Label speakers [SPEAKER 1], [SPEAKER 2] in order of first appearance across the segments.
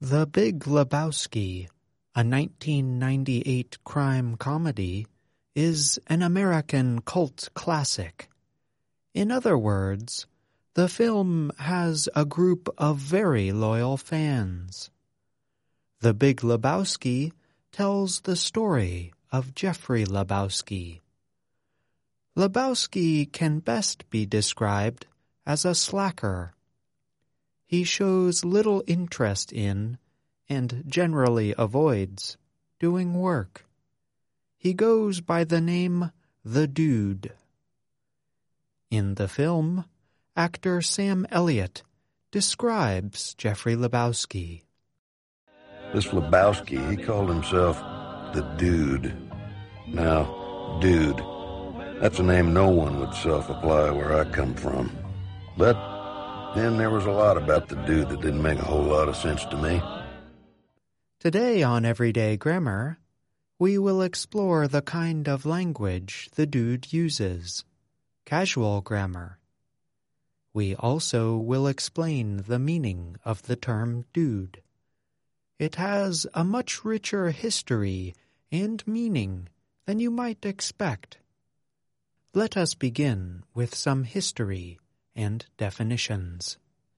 [SPEAKER 1] The Big Lebowski, a 1998 crime comedy, is an American cult classic. In other words, the film has a group of very loyal fans. The Big Lebowski tells the story of Jeffrey Lebowski. Lebowski can best be described as a slacker. He shows little interest in, and generally avoids, doing work. He goes by the name The Dude. In the film, actor Sam Elliott describes Jeffrey Lebowski.
[SPEAKER 2] This Lebowski, he called himself the Dude. Now, Dude, that's a name no one would self-apply where I come from. But then there was a lot about the Dude that didn't make a whole lot of sense to me.
[SPEAKER 1] Today on Everyday Grammar, we will explore the kind of language the Dude uses, casual grammar. We also will explain the meaning of the term dude. It has a much richer history and meaning than you might expect. Let us begin with some history and definitions.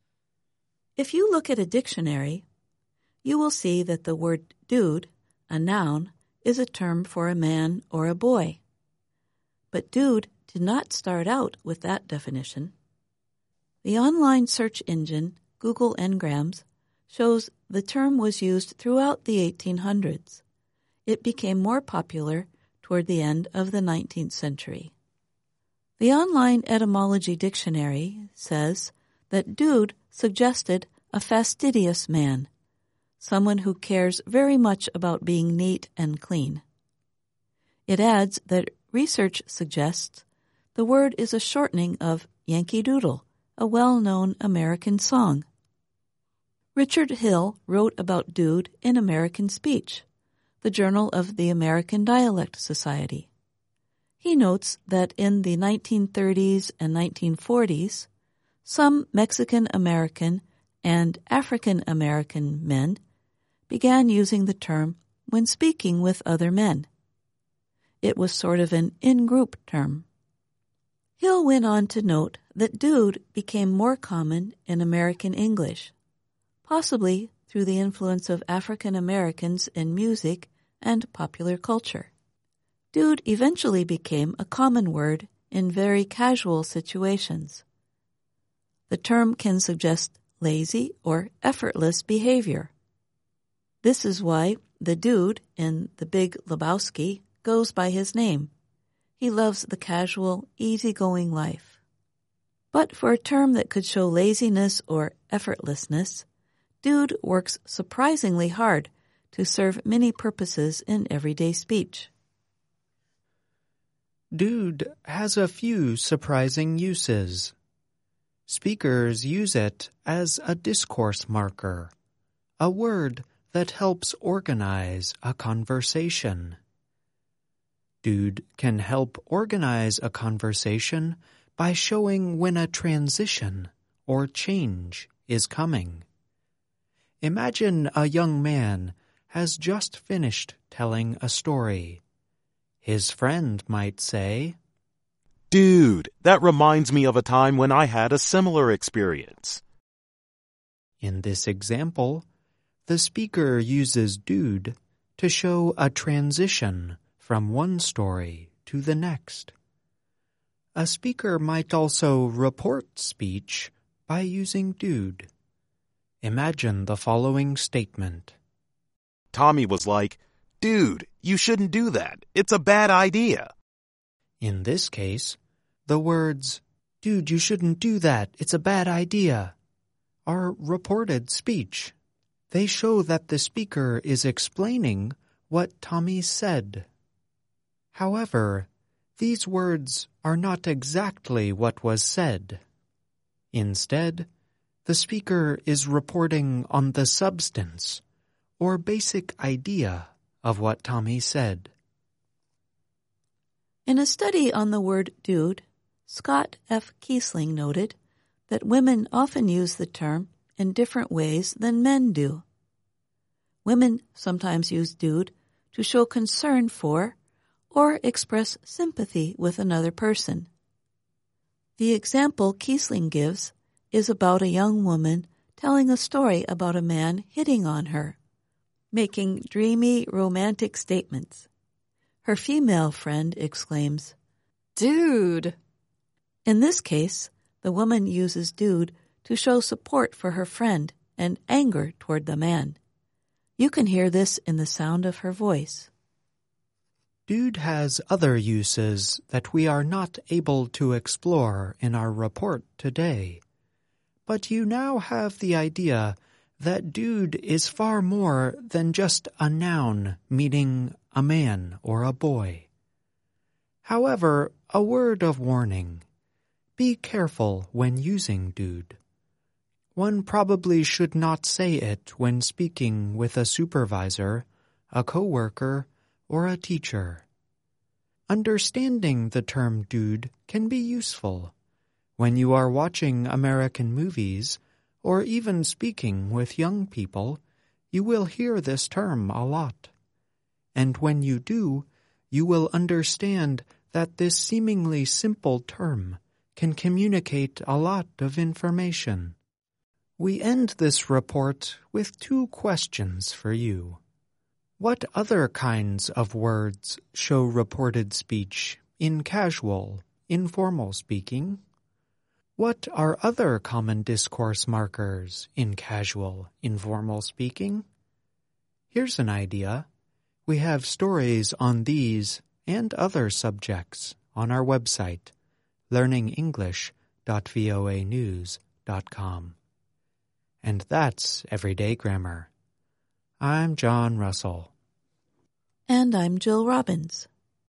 [SPEAKER 3] If you look at a dictionary, you will see that the word dude, a noun, is a term for a man or a boy. But dude did not start out with that definition. The online search engine, Google Ngrams, shows the term was used throughout the 1800s. It became more popular toward the end of the 19th century. The online etymology dictionary says that dude suggested a fastidious man, someone who cares very much about being neat and clean. It adds that research suggests the word is a shortening of Yankee Doodle, a well-known American song. Richard Hill wrote about dude in American Speech, the journal of the American Dialect Society. He notes that in the 1930s and 1940s, some Mexican-American and African-American men began using the term when speaking with other men. It was sort of an in-group term. Hill went on to note that dude became more common in American English, possibly through the influence of African Americans in music and popular culture. Dude eventually became a common word in very casual situations. The term can suggest lazy or effortless behavior. This is why the dude in The Big Lebowski goes by his name. He loves the casual, easygoing life. But for a term that could show laziness or effortlessness, dude works surprisingly hard to serve many purposes in everyday speech.
[SPEAKER 1] Dude has a few surprising uses. Speakers use it as a discourse marker, a word that helps organize a conversation. Dude can help organize a conversation by showing when a transition or change is coming. Imagine a young man has just finished telling a story. His friend might say,
[SPEAKER 4] "Dude, that reminds me of a time when I had a similar experience."
[SPEAKER 1] In this example, the speaker uses dude to show a transition from one story to the next. A speaker might also report speech by using dude. Imagine the following statement.
[SPEAKER 4] Tommy was like, "Dude, you shouldn't do that. It's a bad idea."
[SPEAKER 1] In this case, the words, "Dude, you shouldn't do that. It's a bad idea," are reported speech. They show that the speaker is explaining what Tommy said. However, these words are not exactly what was said. Instead, the speaker is reporting on the substance or basic idea of what Tommy said.
[SPEAKER 3] In a study on the word dude, Scott F. Kiesling noted that women often use the term in different ways than men do. Women sometimes use dude to show concern for or express sympathy with another person. The example Kiesling gives is about a young woman telling a story about a man hitting on her, making dreamy, romantic statements. Her female friend exclaims, "Dude!" In this case, the woman uses dude to show support for her friend and anger toward the man. You can hear this in the sound of her voice.
[SPEAKER 1] Dude has other uses that we are not able to explore in our report today. But you now have the idea that dude is far more than just a noun meaning a man or a boy. However, a word of warning. Be careful when using dude. One probably should not say it when speaking with a supervisor, a coworker, or a teacher. Understanding the term dude can be useful when you are watching American movies or even speaking with young people. You will hear this term a lot. And when you do, you will understand that this seemingly simple term can communicate a lot of information. We end this report with 2 questions for you. What other kinds of words show reported speech in casual, informal speaking? What are other common discourse markers in casual, informal speaking? Here's an idea. We have stories on these and other subjects on our website, learningenglish.voanews.com. And that's Everyday Grammar. I'm John Russell.
[SPEAKER 3] And I'm Jill Robbins.